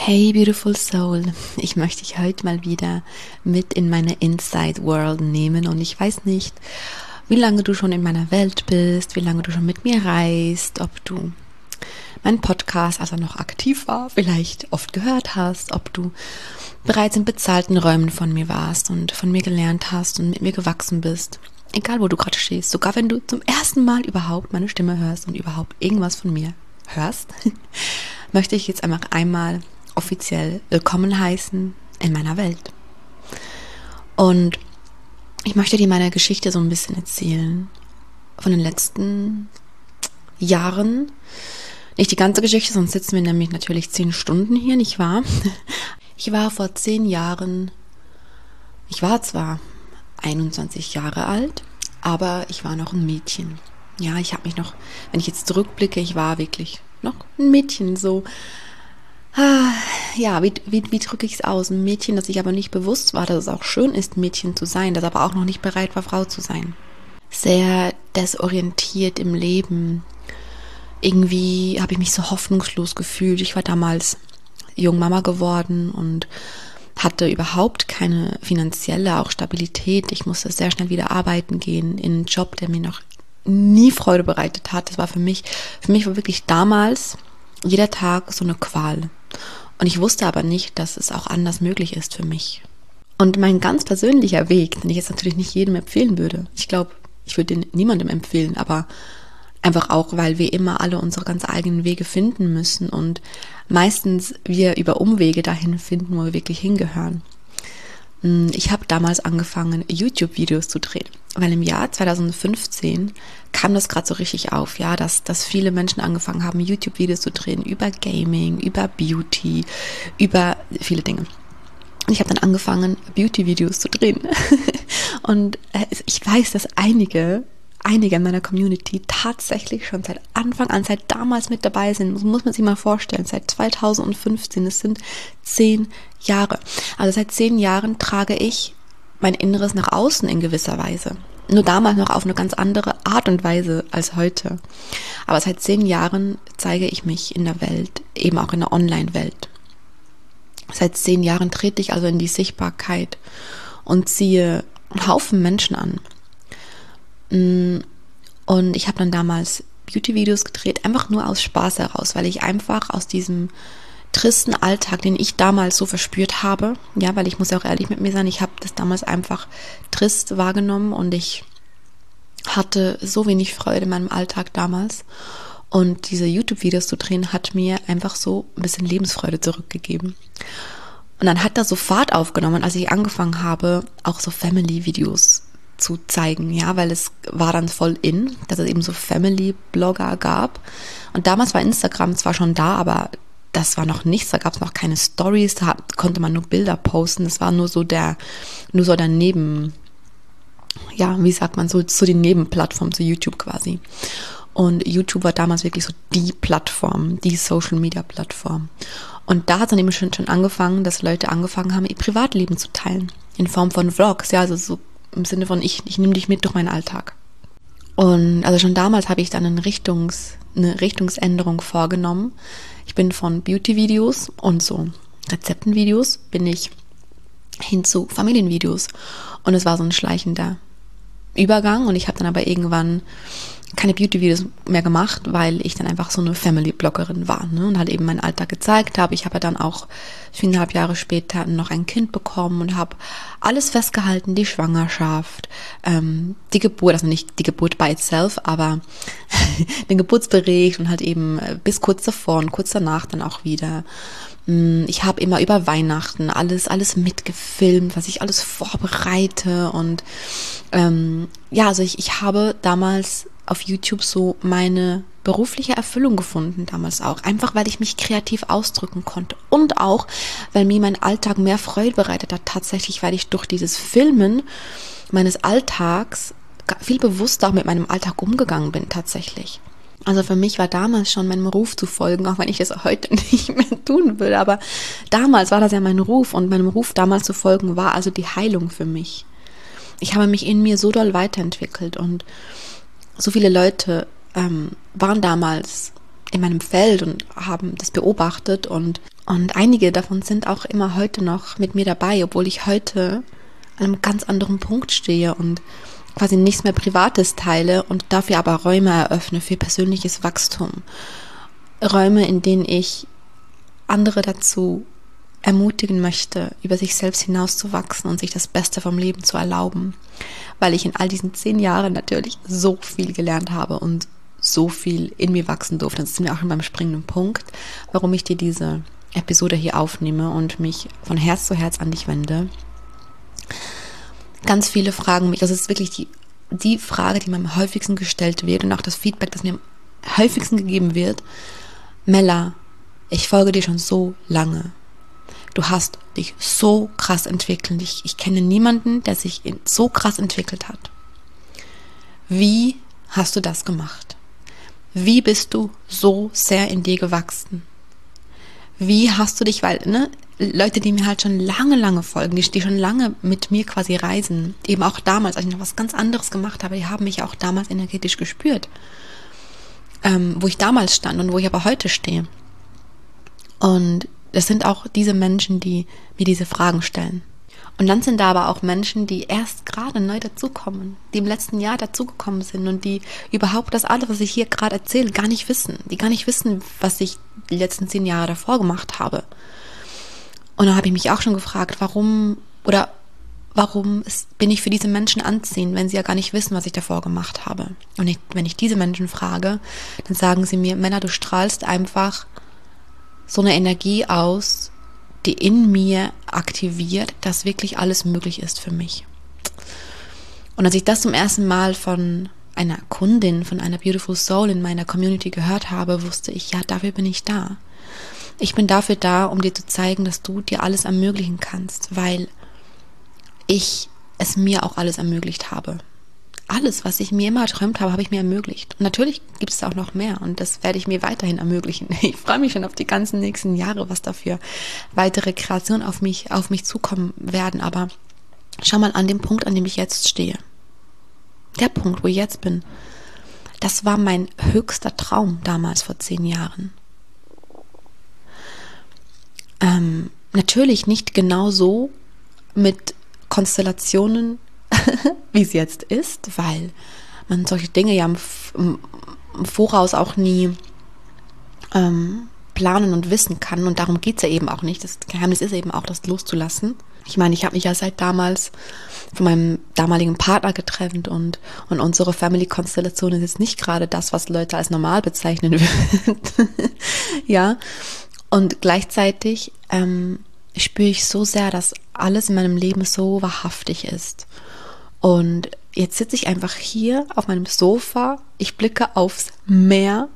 Hey Beautiful Soul, ich möchte dich heute mal wieder mit in meine Inside World nehmen und ich weiß nicht, wie lange du schon in meiner Welt bist, wie lange du schon mit mir reist, ob du meinen Podcast, als er noch aktiv war, vielleicht oft gehört hast, ob du bereits in bezahlten Räumen von mir warst und von mir gelernt hast und mit mir gewachsen bist. Egal wo du gerade stehst, sogar wenn du zum ersten Mal überhaupt meine Stimme hörst und überhaupt irgendwas von mir hörst, möchte ich jetzt einfach einmal offiziell willkommen heißen in meiner Welt. Und ich möchte dir meine Geschichte so ein bisschen erzählen von den letzten Jahren. Nicht die ganze Geschichte, sonst sitzen wir nämlich natürlich 10 Stunden hier, nicht wahr? Ich war vor 10 Jahren, ich war zwar 21 Jahre alt, aber ich war noch ein Mädchen. Ja, ich habe mich noch, wenn ich jetzt zurückblicke, ich war wirklich noch ein Mädchen, so. Ja, wie drücke ich es aus? Ein Mädchen, das sich aber nicht bewusst war, dass es auch schön ist, Mädchen zu sein, das aber auch noch nicht bereit war, Frau zu sein. Sehr desorientiert im Leben. Irgendwie habe ich mich so hoffnungslos gefühlt. Ich war damals Jungmama geworden und hatte überhaupt keine finanzielle, auch Stabilität. Ich musste sehr schnell wieder arbeiten gehen in einen Job, der mir noch nie Freude bereitet hat. Das war für mich war wirklich damals jeder Tag so eine Qual. Und ich wusste aber nicht, dass es auch anders möglich ist für mich. Und mein ganz persönlicher Weg, den ich jetzt natürlich nicht jedem empfehlen würde. Ich glaube, ich würde den niemandem empfehlen, aber einfach auch, weil wir immer alle unsere ganz eigenen Wege finden müssen und meistens wir über Umwege dahin finden, wo wir wirklich hingehören. Ich habe damals angefangen, YouTube-Videos zu drehen, weil im Jahr 2015 kam das gerade so richtig auf, ja, dass viele Menschen angefangen haben, YouTube-Videos zu drehen über Gaming, über Beauty, über viele Dinge. Und ich habe dann angefangen, Beauty-Videos zu drehen. Und ich weiß, dass einige in meiner Community tatsächlich schon seit Anfang an, seit damals mit dabei sind. Das muss man sich mal vorstellen. Seit 2015, das sind 10 Jahre. Also seit 10 Jahren trage ich mein Inneres nach außen in gewisser Weise. Nur damals noch auf eine ganz andere Art und Weise als heute. Aber seit 10 Jahren zeige ich mich in der Welt, eben auch in der Online-Welt. Seit 10 Jahren trete ich also in die Sichtbarkeit und ziehe einen Haufen Menschen an. Und ich habe dann damals Beauty-Videos gedreht, einfach nur aus Spaß heraus, weil ich einfach aus diesem tristen Alltag, den ich damals so verspürt habe, ja, weil ich muss ja auch ehrlich mit mir sein, ich habe das damals einfach trist wahrgenommen und ich hatte so wenig Freude in meinem Alltag damals und diese YouTube-Videos zu drehen hat mir einfach so ein bisschen Lebensfreude zurückgegeben. Und dann hat das so Fahrt aufgenommen, als ich angefangen habe, auch so Family-Videos zu zeigen, ja, weil es war dann voll in, dass es eben so Family-Blogger gab. Und damals war Instagram zwar schon da, aber das war noch nichts, da gab es noch keine Stories, da konnte man nur Bilder posten, das war nur so der Neben, ja, wie sagt man, so die Nebenplattform zu YouTube quasi. Und YouTube war damals wirklich so die Plattform, die Social-Media-Plattform. Und da hat es dann eben schon angefangen, dass Leute angefangen haben, ihr Privatleben zu teilen, in Form von Vlogs, ja, also so im Sinne von, ich nehme dich mit durch meinen Alltag. Und also schon damals habe ich dann eine Richtungsänderung vorgenommen. Ich bin von Beauty-Videos und so Rezeptenvideos bin ich hin zu Familienvideos. Und es war so ein schleichender Übergang und ich habe dann aber irgendwann keine Beauty-Videos mehr gemacht, weil ich dann einfach so eine Family-Bloggerin war, ne? Und halt eben meinen Alltag gezeigt habe. Ich habe ja dann auch 4,5 Jahre später noch ein Kind bekommen und habe alles festgehalten, die Schwangerschaft, die Geburt, also nicht die Geburt by itself, aber den Geburtsbericht und halt eben bis kurz davor und kurz danach dann auch wieder. Ich habe immer über Weihnachten alles mitgefilmt, was ich alles vorbereite und ja, also ich habe damals auf YouTube so meine berufliche Erfüllung gefunden, damals auch. Einfach, weil ich mich kreativ ausdrücken konnte. Und auch, weil mir mein Alltag mehr Freude bereitet hat, tatsächlich, weil ich durch dieses Filmen meines Alltags viel bewusster auch mit meinem Alltag umgegangen bin, tatsächlich. Also für mich war damals schon meinem Ruf zu folgen, auch wenn ich das heute nicht mehr tun will. Aber damals war das ja mein Ruf und meinem Ruf damals zu folgen war also die Heilung für mich. Ich habe mich in mir so doll weiterentwickelt und so viele Leute waren damals in meinem Feld und haben das beobachtet und einige davon sind auch immer heute noch mit mir dabei, obwohl ich heute an einem ganz anderen Punkt stehe und quasi nichts mehr Privates teile und dafür aber Räume eröffne für persönliches Wachstum. Räume, in denen ich andere dazu ermutigen möchte, über sich selbst hinauszuwachsen und sich das Beste vom Leben zu erlauben, weil ich in all diesen 10 Jahren natürlich so viel gelernt habe und so viel in mir wachsen durfte. Das ist mir auch in meinem springenden Punkt, warum ich dir diese Episode hier aufnehme und mich von Herz zu Herz an dich wende. Ganz viele fragen mich, das ist wirklich die Frage, die mir am häufigsten gestellt wird und auch das Feedback, das mir am häufigsten gegeben wird: Mella, ich folge dir schon so lange. Du hast dich so krass entwickelt. Ich kenne niemanden, der sich so krass entwickelt hat. Wie hast du das gemacht? Wie bist du so sehr in dir gewachsen? Wie hast du dich, weil, Leute, die mir halt schon lange folgen, die schon lange mit mir quasi reisen, eben auch damals, als ich noch was ganz anderes gemacht habe, die haben mich auch damals energetisch gespürt, wo ich damals stand und wo ich aber heute stehe. Und das sind auch diese Menschen, die mir diese Fragen stellen. Und dann sind da aber auch Menschen, die erst gerade neu dazukommen, die im letzten Jahr dazugekommen sind und die überhaupt das alles, was ich hier gerade erzähle, gar nicht wissen. Die gar nicht wissen, was ich die letzten 10 Jahre davor gemacht habe. Und dann habe ich mich auch schon gefragt, warum bin ich für diese Menschen anziehend, wenn sie ja gar nicht wissen, was ich davor gemacht habe. Und wenn ich diese Menschen frage, dann sagen sie mir: Männer, du strahlst einfach so eine Energie aus, die in mir aktiviert, dass wirklich alles möglich ist für mich. Und als ich das zum ersten Mal von einer Kundin, von einer Beautiful Soul in meiner Community gehört habe, wusste ich, ja, dafür bin ich da. Ich bin dafür da, um dir zu zeigen, dass du dir alles ermöglichen kannst, weil ich es mir auch alles ermöglicht habe. Alles, was ich mir immer erträumt habe, habe ich mir ermöglicht. Und natürlich gibt es auch noch mehr und das werde ich mir weiterhin ermöglichen. Ich freue mich schon auf die ganzen nächsten Jahre, was dafür weitere Kreationen auf mich zukommen werden. Aber schau mal an den Punkt, an dem ich jetzt stehe. Der Punkt, wo ich jetzt bin, das war mein höchster Traum damals vor 10 Jahren. Natürlich nicht genau so mit Konstellationen, wie es jetzt ist, weil man solche Dinge ja im Voraus auch nie planen und wissen kann. Und darum geht es ja eben auch nicht. Das Geheimnis ist eben auch, das loszulassen. Ich meine, ich habe mich ja seit damals von meinem damaligen Partner getrennt und unsere Family-Konstellation ist jetzt nicht gerade das, was Leute als normal bezeichnen würden. Ja, und gleichzeitig spüre ich so sehr, dass alles in meinem Leben so wahrhaftig ist. Und jetzt sitze ich einfach hier auf meinem Sofa, ich blicke aufs Meer,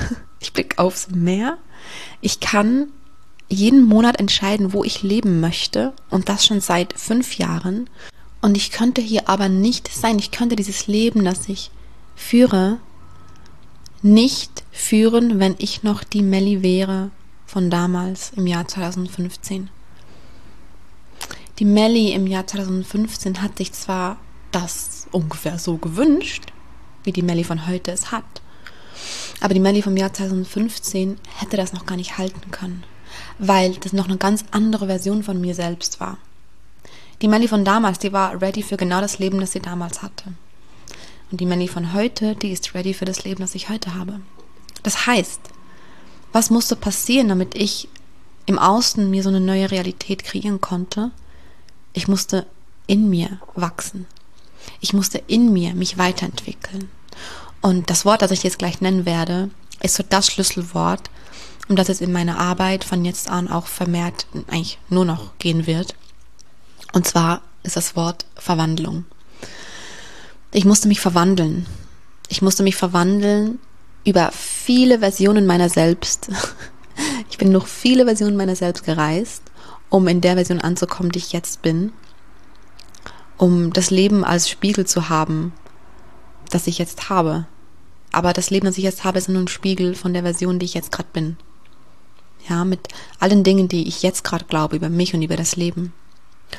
ich kann jeden Monat entscheiden, wo ich leben möchte und das schon seit 5 Jahren. Und ich könnte hier aber nicht sein, ich könnte dieses Leben, das ich führe, nicht führen, wenn ich noch die Melli wäre von damals im Jahr 2015. Die Melli im Jahr 2015 hat sich zwar das ungefähr so gewünscht, wie die Melli von heute es hat, aber die Melli vom Jahr 2015 hätte das noch gar nicht halten können, weil das noch eine ganz andere Version von mir selbst war. Die Melli von damals, die war ready für genau das Leben, das sie damals hatte. Und die Melli von heute, die ist ready für das Leben, das ich heute habe. Das heißt, was musste passieren, damit ich im Außen mir so eine neue Realität kreieren konnte? Ich musste in mir wachsen. Ich musste in mir mich weiterentwickeln. Und das Wort, das ich jetzt gleich nennen werde, ist so das Schlüsselwort, um das es in meiner Arbeit von jetzt an auch vermehrt eigentlich nur noch gehen wird. Und zwar ist das Wort Verwandlung. Ich musste mich verwandeln. Ich musste mich verwandeln über viele Versionen meiner selbst. Ich bin durch viele Versionen meiner selbst gereist, um in der Version anzukommen, die ich jetzt bin. Um das Leben als Spiegel zu haben, das ich jetzt habe. Aber das Leben, das ich jetzt habe, ist nur ein Spiegel von der Version, die ich jetzt gerade bin. Ja, mit allen Dingen, die ich jetzt gerade glaube über mich und über das Leben.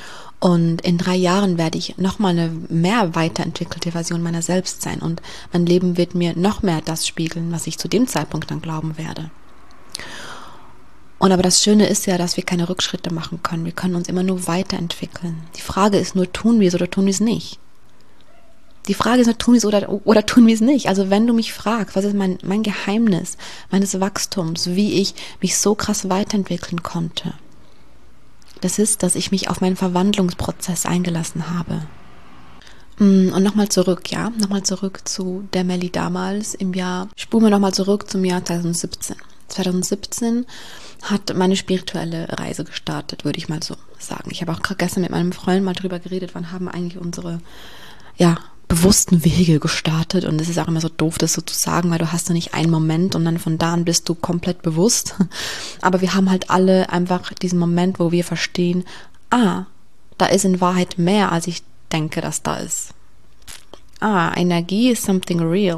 Und in 3 Jahren werde ich nochmal eine mehr weiterentwickelte Version meiner selbst sein. Und mein Leben wird mir noch mehr das spiegeln, was ich zu dem Zeitpunkt dann glauben werde. Und aber das Schöne ist ja, dass wir keine Rückschritte machen können. Wir können uns immer nur weiterentwickeln. Die Frage ist nur, tun wir es oder tun wir es nicht? Die Frage ist nur, tun wir es oder tun wir es nicht? Also wenn du mich fragst, was ist mein Geheimnis meines Wachstums, wie ich mich so krass weiterentwickeln konnte, das ist, dass ich mich auf meinen Verwandlungsprozess eingelassen habe. Und nochmal zurück, nochmal zurück zu der Melli damals spulen wir nochmal zurück zum Jahr 2017. 2017 hat meine spirituelle Reise gestartet, würde ich mal so sagen. Ich habe auch gerade gestern mit meinem Freund mal drüber geredet, wann haben eigentlich unsere, bewussten Wege gestartet, und es ist auch immer so doof, das so zu sagen, weil du hast ja nicht einen Moment und dann von da an bist du komplett bewusst. Aber wir haben halt alle einfach diesen Moment, wo wir verstehen, da ist in Wahrheit mehr, als ich denke, dass da ist. Energie ist something real.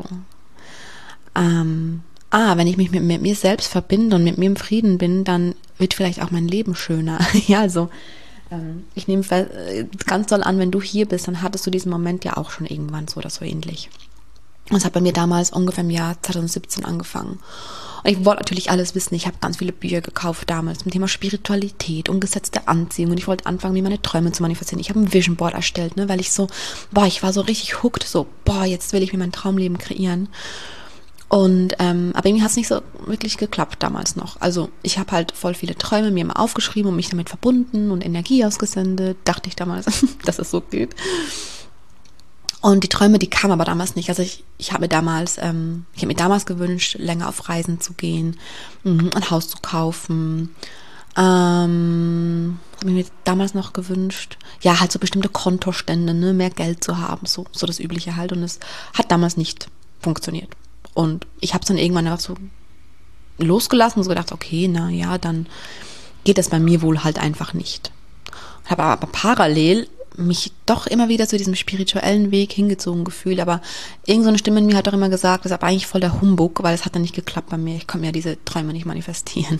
Wenn ich mich mit mir selbst verbinde und mit mir im Frieden bin, dann wird vielleicht auch mein Leben schöner. Ich nehme ganz doll an, wenn du hier bist, dann hattest du diesen Moment ja auch schon irgendwann so oder so ähnlich. Und es hat bei mir damals ungefähr im Jahr 2017 angefangen. Und ich wollte natürlich alles wissen. Ich habe ganz viele Bücher gekauft damals zum Thema Spiritualität, umgesetzte Anziehung, und ich wollte anfangen, mir meine Träume zu manifestieren. Ich habe ein Vision Board erstellt, weil ich war so richtig hooked, jetzt will ich mir mein Traumleben kreieren. Und aber irgendwie hat es nicht so wirklich geklappt damals noch. Also ich habe halt voll viele Träume mir immer aufgeschrieben und mich damit verbunden und Energie ausgesendet, dachte ich damals, dass es so geht. Und die Träume, die kamen aber damals nicht. Also ich habe mir damals gewünscht, länger auf Reisen zu gehen, ein Haus zu kaufen. Habe mir damals noch gewünscht, halt so bestimmte Kontostände, mehr Geld zu haben, so das Übliche halt. Und es hat damals nicht funktioniert. Und ich habe es dann irgendwann einfach so losgelassen und so gedacht, okay, dann geht das bei mir wohl halt einfach nicht. Ich habe aber parallel mich doch immer wieder zu diesem spirituellen Weg hingezogen gefühlt, aber irgend so eine Stimme in mir hat doch immer gesagt, das ist aber eigentlich voll der Humbug, weil es hat dann nicht geklappt bei mir. Ich konnte mir diese Träume nicht manifestieren.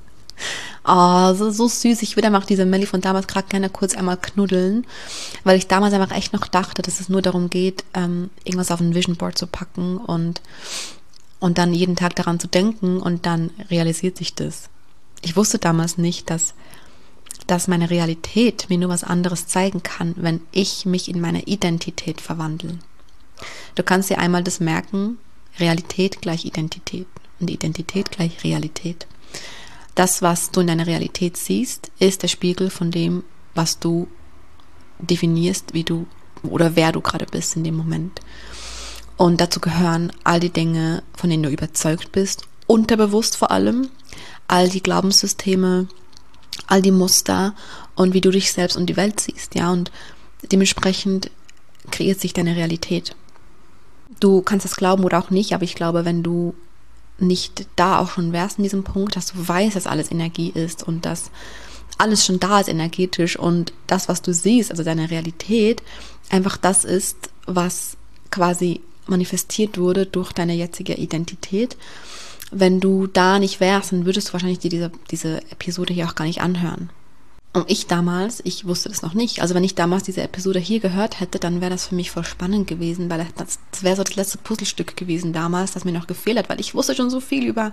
So süß. Ich würde einfach diese Melli von damals gerade gerne kurz einmal knuddeln, weil ich damals einfach echt noch dachte, dass es nur darum geht, irgendwas auf ein Vision Board zu packen und dann jeden Tag daran zu denken, und dann realisiert sich das. Ich wusste damals nicht, dass meine Realität mir nur was anderes zeigen kann, wenn ich mich in meine Identität verwandle. Du kannst dir einmal das merken: Realität gleich Identität und Identität gleich Realität. Das, was du in deiner Realität siehst, ist der Spiegel von dem, was du definierst, wie du oder wer du gerade bist in dem Moment. Und dazu gehören all die Dinge, von denen du überzeugt bist, unterbewusst vor allem, all die Glaubenssysteme, all die Muster und wie du dich selbst und die Welt siehst, und dementsprechend kreiert sich deine Realität. Du kannst das glauben oder auch nicht, aber ich glaube, wenn du nicht da auch schon wärst in diesem Punkt, dass du weißt, dass alles Energie ist und dass alles schon da ist energetisch, und das, was du siehst, also deine Realität, einfach das ist, was quasi manifestiert wurde durch deine jetzige Identität. Wenn du da nicht wärst, dann würdest du wahrscheinlich dir diese Episode hier auch gar nicht anhören. Und ich wusste das noch nicht. Also wenn ich damals diese Episode hier gehört hätte, dann wäre das für mich voll spannend gewesen, weil das wäre so das letzte Puzzlestück gewesen damals, das mir noch gefehlt hat, weil ich wusste schon so viel über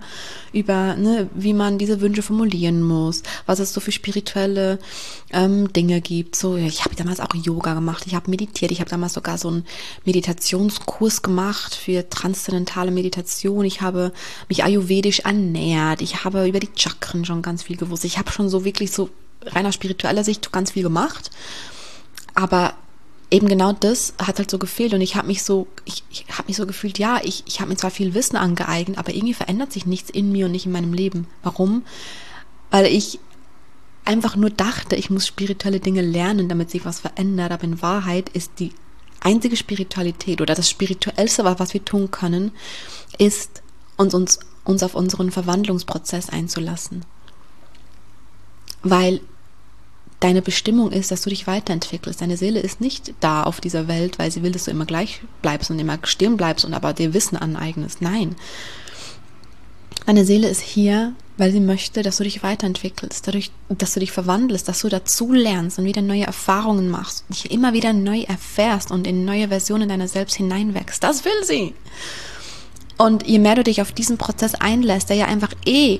wie man diese Wünsche formulieren muss, was es so für spirituelle Dinge gibt. Ich habe damals auch Yoga gemacht, ich habe meditiert, ich habe damals sogar so einen Meditationskurs gemacht für transzendentale Meditation. Ich habe mich ayurvedisch ernährt, ich habe über die Chakren schon ganz viel gewusst. Ich habe schon so wirklich so reiner spiritueller Sicht ganz viel gemacht, aber eben genau das hat halt so gefehlt, und ich habe mich so gefühlt, ich habe mir zwar viel Wissen angeeignet, aber irgendwie verändert sich nichts in mir und nicht in meinem Leben. Warum? Weil ich einfach nur dachte, ich muss spirituelle Dinge lernen, damit sich was verändert, aber in Wahrheit ist die einzige Spiritualität oder das Spirituellste, was wir tun können, ist uns auf unseren Verwandlungsprozess einzulassen. Weil deine Bestimmung ist, dass du dich weiterentwickelst. Deine Seele ist nicht da auf dieser Welt, weil sie will, dass du immer gleich bleibst und immer stehen bleibst und aber dir Wissen aneignest. Nein. Deine Seele ist hier, weil sie möchte, dass du dich weiterentwickelst, dadurch, dass du dich verwandelst, dass du dazu lernst und wieder neue Erfahrungen machst, dich immer wieder neu erfährst und in neue Versionen deiner selbst hineinwächst. Das will sie. Und je mehr du dich auf diesen Prozess einlässt, der einfach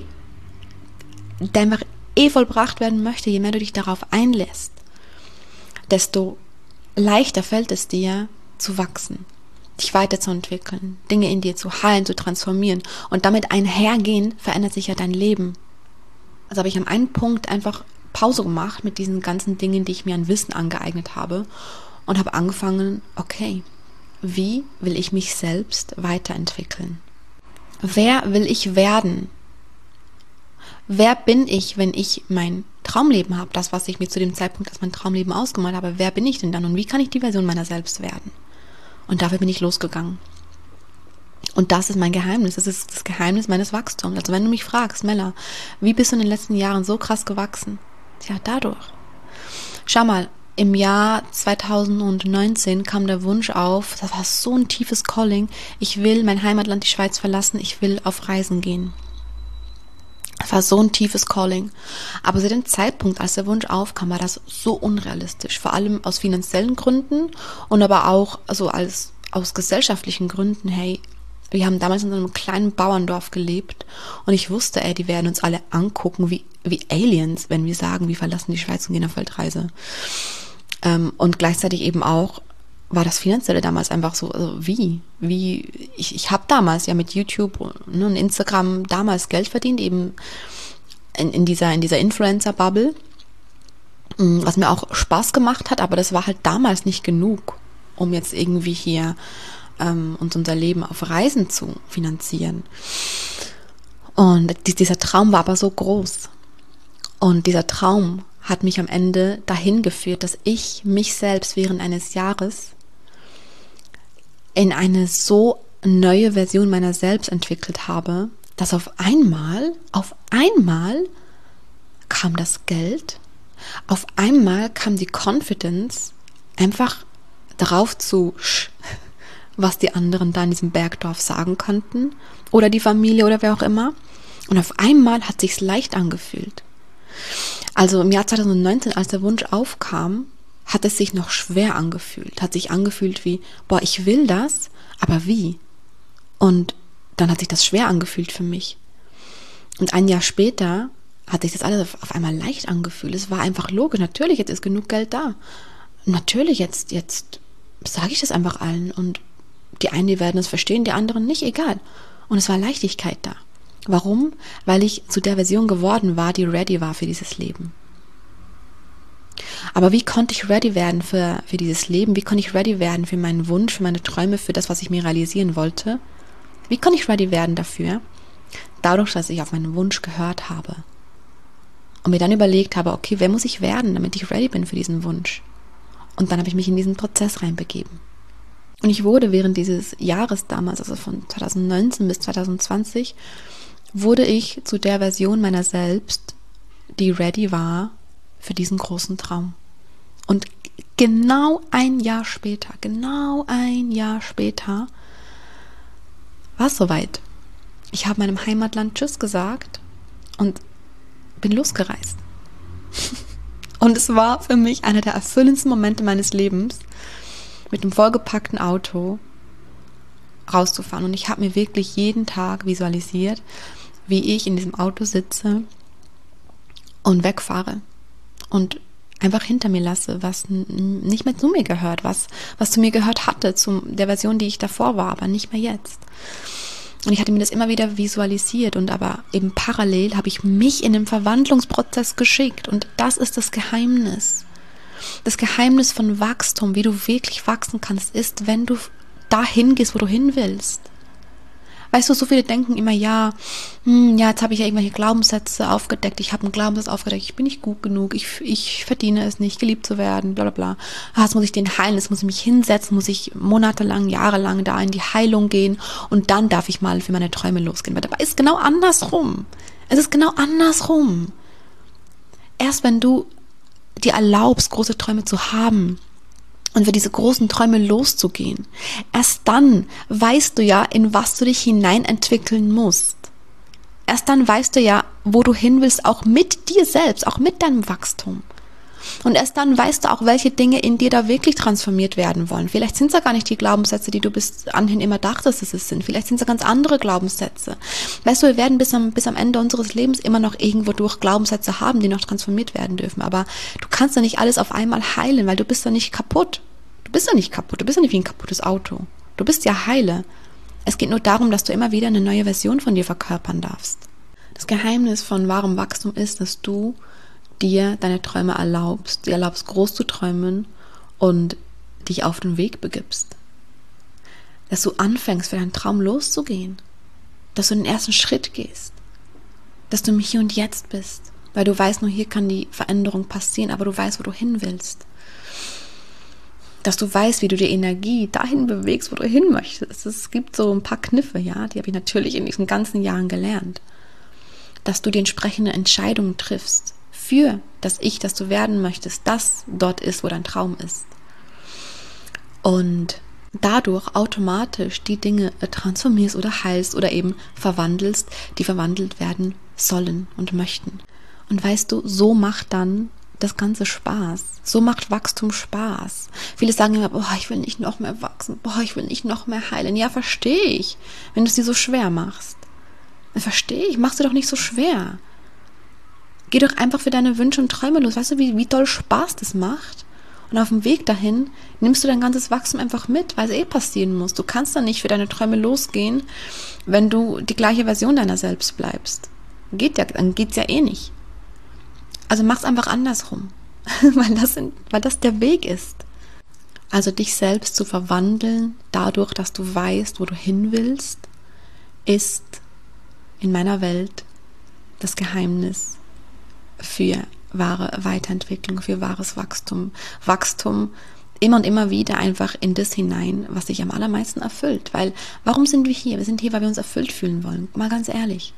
vollbracht werden möchte, je mehr du dich darauf einlässt, desto leichter fällt es dir zu wachsen, dich weiterzuentwickeln, Dinge in dir zu heilen, zu transformieren. Und damit einhergehend verändert sich ja dein Leben. Also habe ich an einem Punkt einfach Pause gemacht mit diesen ganzen Dingen, die ich mir an Wissen angeeignet habe und habe angefangen, okay, wie will ich mich selbst weiterentwickeln? Wer will ich werden? Wer bin ich, wenn ich mein Traumleben habe? Das, was ich mir zu dem Zeitpunkt als mein Traumleben ausgemalt habe. Wer bin ich denn dann? Und wie kann ich die Version meiner selbst werden? Und dafür bin ich losgegangen. Und das ist mein Geheimnis. Das ist das Geheimnis meines Wachstums. Also wenn du mich fragst, Mella, wie bist du in den letzten Jahren so krass gewachsen? Ja, dadurch. Schau mal, im Jahr 2019 kam der Wunsch auf, das war so ein tiefes Calling, ich will mein Heimatland, die Schweiz verlassen, ich will auf Reisen gehen. Das war so ein tiefes Calling. Aber zu dem Zeitpunkt, als der Wunsch aufkam, war das so unrealistisch. Vor allem aus finanziellen Gründen und aber auch also aus gesellschaftlichen Gründen. Hey, wir haben damals in einem kleinen Bauerndorf gelebt und ich wusste, die werden uns alle angucken wie Aliens, wenn wir sagen, wir verlassen die Schweiz und gehen auf Weltreise. Und gleichzeitig eben auch war das Finanzielle damals einfach so, also ich habe damals ja mit YouTube und Instagram damals Geld verdient, eben in dieser Influencer-Bubble, was mir auch Spaß gemacht hat, aber das war halt damals nicht genug, um jetzt irgendwie hier uns unser Leben auf Reisen zu finanzieren. Und dieser Traum war aber so groß. Und dieser Traum hat mich am Ende dahin geführt, dass ich mich selbst während eines Jahres in eine so neue Version meiner selbst entwickelt habe, dass auf einmal kam das Geld, auf einmal kam die Confidence, einfach darauf was die anderen da in diesem Bergdorf sagen konnten oder die Familie oder wer auch immer. Und auf einmal hat sich's leicht angefühlt. Also im Jahr 2019, als der Wunsch aufkam, hat es sich noch schwer angefühlt. Hat sich angefühlt wie, boah, ich will das, aber wie? Und dann hat sich das schwer angefühlt für mich. Und ein Jahr später hat sich das alles auf einmal leicht angefühlt. Es war einfach logisch. Natürlich, jetzt ist genug Geld da. Natürlich, jetzt sage ich das einfach allen. Und die einen, die werden es verstehen, die anderen nicht, egal. Und es war Leichtigkeit da. Warum? Weil ich zu der Version geworden war, die ready war für dieses Leben. Aber wie konnte ich ready werden für dieses Leben? Wie konnte ich ready werden für meinen Wunsch, für meine Träume, für das, was ich mir realisieren wollte? Wie konnte ich ready werden dafür? Dadurch, dass ich auf meinen Wunsch gehört habe. Und mir dann überlegt habe, okay, wer muss ich werden, damit ich ready bin für diesen Wunsch? Und dann habe ich mich in diesen Prozess reinbegeben. Und ich wurde während dieses Jahres damals, also von 2019 bis 2020, wurde ich zu der Version meiner selbst, die ready war für diesen großen Traum. Und genau ein Jahr später war es soweit. Ich habe meinem Heimatland Tschüss gesagt und bin losgereist. Und es war für mich einer der erfüllendsten Momente meines Lebens, mit einem vollgepackten Auto rauszufahren. Und ich habe mir wirklich jeden Tag visualisiert, wie ich in diesem Auto sitze und wegfahre und einfach hinter mir lasse, was nicht mehr zu mir gehört, was zu mir gehört hatte, zu der Version, die ich davor war, aber nicht mehr jetzt. Und ich hatte mir das immer wieder visualisiert und aber eben parallel habe ich mich in den Verwandlungsprozess geschickt und das ist das Geheimnis. Das Geheimnis von Wachstum, wie du wirklich wachsen kannst, ist, wenn du dahin gehst, wo du hin willst. Weißt du, so viele denken immer, jetzt habe ich ja irgendwelche Glaubenssätze aufgedeckt, ich habe einen Glaubenssatz aufgedeckt, ich bin nicht gut genug, ich verdiene es nicht, geliebt zu werden, bla bla bla. Jetzt muss ich den heilen, jetzt muss ich mich hinsetzen, muss ich monatelang, jahrelang da in die Heilung gehen und dann darf ich mal für meine Träume losgehen. Weil dabei ist genau andersrum. Es ist genau andersrum. Erst wenn du dir erlaubst, große Träume zu haben und für diese großen Träume loszugehen, erst dann weißt du ja, in was du dich hineinentwickeln musst. erst dann weißt du ja, wo du hin willst, auch mit dir selbst, auch mit deinem Wachstum. Und erst dann weißt du auch, welche Dinge in dir da wirklich transformiert werden wollen. Vielleicht sind es ja gar nicht die Glaubenssätze, die du bis anhin immer dachtest, dass es sind. Vielleicht sind es ja ganz andere Glaubenssätze. Weißt du, wir werden bis am Ende unseres Lebens immer noch irgendwo durch Glaubenssätze haben, die noch transformiert werden dürfen. Aber du kannst ja nicht alles auf einmal heilen, weil du bist ja nicht kaputt. Du bist ja nicht kaputt. Du bist ja nicht wie ein kaputtes Auto. Du bist ja heile. Es geht nur darum, dass du immer wieder eine neue Version von dir verkörpern darfst. Das Geheimnis von wahrem Wachstum ist, dass du dir deine Träume erlaubst, dir erlaubst, groß zu träumen und dich auf den Weg begibst. Dass du anfängst, für deinen Traum loszugehen. Dass du den ersten Schritt gehst. Dass du im Hier und Jetzt bist. Weil du weißt, nur hier kann die Veränderung passieren, aber du weißt, wo du hin willst. Dass du weißt, wie du die Energie dahin bewegst, wo du hin möchtest. Es gibt so ein paar Kniffe, ja, die habe ich natürlich in diesen ganzen Jahren gelernt. Dass du die entsprechende Entscheidungen triffst für das Ich, das du werden möchtest, das dort ist, wo dein Traum ist. Und dadurch automatisch die Dinge transformierst oder heilst oder eben verwandelst, die verwandelt werden sollen und möchten. Und weißt du, so macht dann das Ganze Spaß. So macht Wachstum Spaß. Viele sagen immer, boah, ich will nicht noch mehr wachsen, boah, ich will nicht noch mehr heilen. Ja, verstehe ich, wenn du es dir so schwer machst. Verstehe ich, mach's dir doch nicht so schwer. Geh doch einfach für deine Wünsche und Träume los. Weißt du, wie doll Spaß das macht? Und auf dem Weg dahin nimmst du dein ganzes Wachstum einfach mit, weil es passieren muss. Du kannst dann nicht für deine Träume losgehen, wenn du die gleiche Version deiner selbst bleibst. Dann geht's ja nicht. Also mach's einfach andersrum, weil das der Weg ist. Also dich selbst zu verwandeln, dadurch, dass du weißt, wo du hin willst, ist in meiner Welt das Geheimnis für wahre Weiterentwicklung, für wahres Wachstum. Wachstum immer und immer wieder einfach in das hinein, was dich am allermeisten erfüllt. Weil, warum sind wir hier? Wir sind hier, weil wir uns erfüllt fühlen wollen. Mal ganz ehrlich.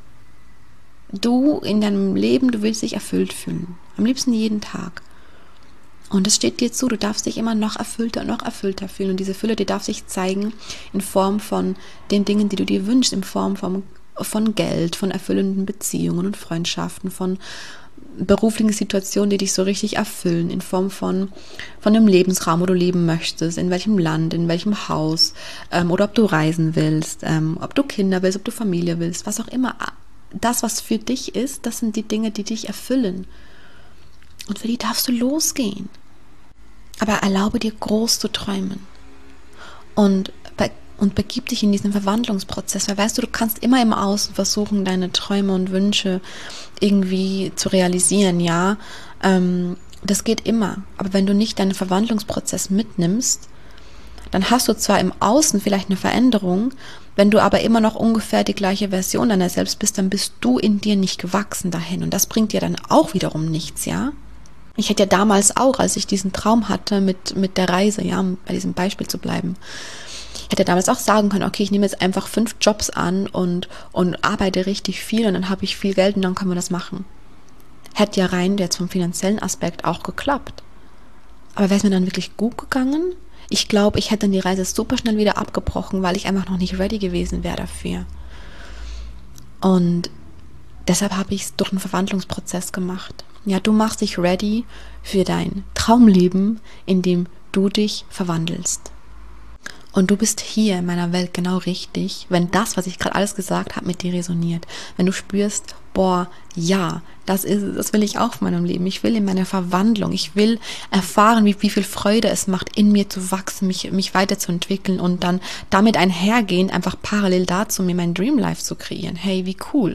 Du in deinem Leben, du willst dich erfüllt fühlen. Am liebsten jeden Tag. Und es steht dir zu, du darfst dich immer noch erfüllter fühlen. Und diese Fülle, die darf sich zeigen in Form von den Dingen, die du dir wünschst, in Form von Geld, von erfüllenden Beziehungen und Freundschaften, von beruflichen Situationen, die dich so richtig erfüllen, in Form von einem Lebensraum, wo du leben möchtest, in welchem Land, in welchem Haus, oder ob du reisen willst, ob du Kinder willst, ob du Familie willst, was auch immer. Das, was für dich ist, das sind die Dinge, die dich erfüllen. Und für die darfst du losgehen. Aber erlaube dir, groß zu träumen. Und begib dich in diesen Verwandlungsprozess. Weil weißt du, du kannst immer im Außen versuchen, deine Träume und Wünsche irgendwie zu realisieren, ja. Das geht immer. Aber wenn du nicht deinen Verwandlungsprozess mitnimmst, dann hast du zwar im Außen vielleicht eine Veränderung, wenn du aber immer noch ungefähr die gleiche Version deiner selbst bist, dann bist du in dir nicht gewachsen dahin. Und das bringt dir dann auch wiederum nichts, ja. Ich hätte ja damals auch, als ich diesen Traum hatte mit der Reise, ja, um bei diesem Beispiel zu bleiben, ich hätte damals auch sagen können, okay, ich nehme jetzt einfach 5 Jobs an und arbeite richtig viel und dann habe ich viel Geld und dann können wir das machen. Hätte ja rein jetzt vom finanziellen Aspekt auch geklappt. Aber wäre es mir dann wirklich gut gegangen? Ich glaube, ich hätte dann die Reise super schnell wieder abgebrochen, weil ich einfach noch nicht ready gewesen wäre dafür. Und deshalb habe ich es durch einen Verwandlungsprozess gemacht. Ja, du machst dich ready für dein Traumleben, in dem du dich verwandelst. Und du bist hier in meiner Welt genau richtig, wenn das, was ich gerade alles gesagt habe, mit dir resoniert. Wenn du spürst, boah, ja, das will ich auch in meinem Leben. Ich will in meiner Verwandlung, ich will erfahren, wie viel Freude es macht, in mir zu wachsen, mich weiterzuentwickeln und dann damit einhergehend einfach parallel dazu mir mein Dreamlife zu kreieren. Hey, wie cool.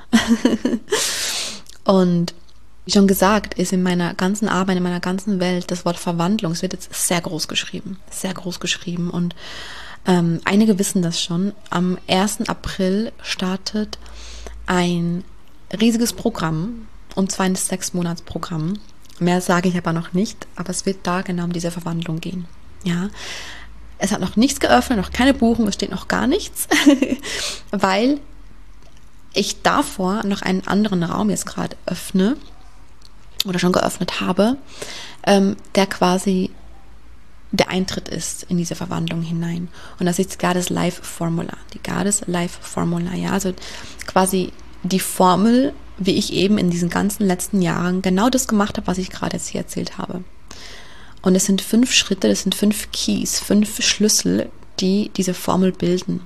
Und wie schon gesagt, ist in meiner ganzen Arbeit, in meiner ganzen Welt das Wort Verwandlung, es wird jetzt sehr groß geschrieben und einige wissen das schon. Am 1. April startet ein riesiges Programm, und zwar ein 6-Monats-Programm. Mehr sage ich aber noch nicht, aber es wird da genau um diese Verwandlung gehen. Ja, es hat noch nichts geöffnet, noch keine Buchung, es steht noch gar nichts, weil ich davor noch einen anderen Raum jetzt gerade öffne, oder schon geöffnet habe, der quasi der Eintritt ist in diese Verwandlung hinein. Und das ist die Goddess Life Formula. Die Goddess Life Formula, ja, also quasi die Formel, wie ich eben in diesen ganzen letzten Jahren genau das gemacht habe, was ich gerade jetzt hier erzählt habe. Und es sind 5 Schritte, das sind 5 Keys, 5 Schlüssel, die diese Formel bilden.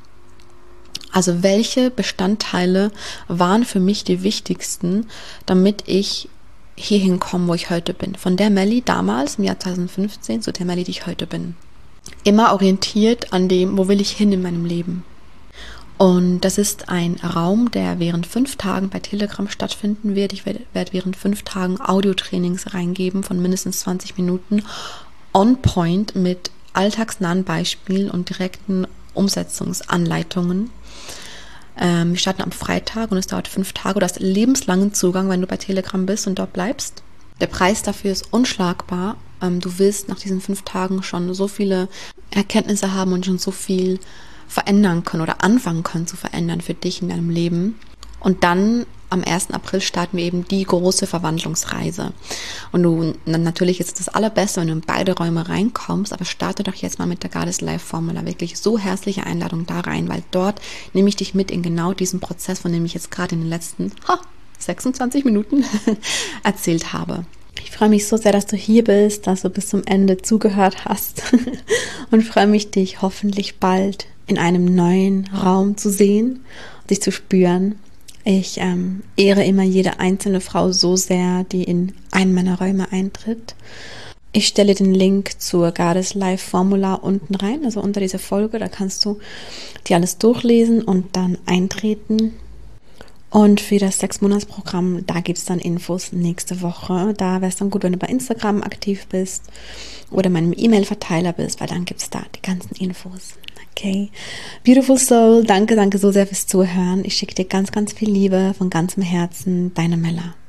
Also welche Bestandteile waren für mich die wichtigsten, damit ich hierhin komme, wo ich heute bin. Von der Melli damals im Jahr 2015 zu der Melli, die ich heute bin. Immer orientiert an dem, wo will ich hin in meinem Leben. Und das ist ein Raum, der während 5 Tagen bei Telegram stattfinden wird. Ich werde während 5 Tagen Audiotrainings reingeben von mindestens 20 Minuten on point mit alltagsnahen Beispielen und direkten Umsetzungsanleitungen. Wir starten am Freitag und es dauert 5 Tage. Du hast lebenslangen Zugang, wenn du bei Telegram bist und dort bleibst. Der Preis dafür ist unschlagbar. Du wirst nach diesen 5 Tagen schon so viele Erkenntnisse haben und schon so viel verändern können oder anfangen können zu verändern für dich in deinem Leben. Und dann am 1. April starten wir eben die große Verwandlungsreise. Und natürlich ist es das Allerbeste, wenn du in beide Räume reinkommst, aber starte doch jetzt mal mit der Goddess Life Formula. Wirklich so herzliche Einladung da rein, weil dort nehme ich dich mit in genau diesen Prozess, von dem ich jetzt gerade in den letzten 26 Minuten erzählt habe. Ich freue mich so sehr, dass du hier bist, dass du bis zum Ende zugehört hast und freue mich, dich hoffentlich bald in einem neuen Raum zu sehen, dich zu spüren. Ich ehre immer jede einzelne Frau so sehr, die in einen meiner Räume eintritt. Ich stelle den Link zur Goddess Life Formula unten rein, also unter dieser Folge. Da kannst du dir alles durchlesen und dann eintreten. Und für das 6-Monats-Programm, da gibt es dann Infos nächste Woche. Da wäre es dann gut, wenn du bei Instagram aktiv bist oder in meinem E-Mail-Verteiler bist, weil dann gibt es da die ganzen Infos. Okay, Beautiful Soul, danke so sehr fürs Zuhören. Ich schicke dir ganz, ganz viel Liebe von ganzem Herzen, deine Mella.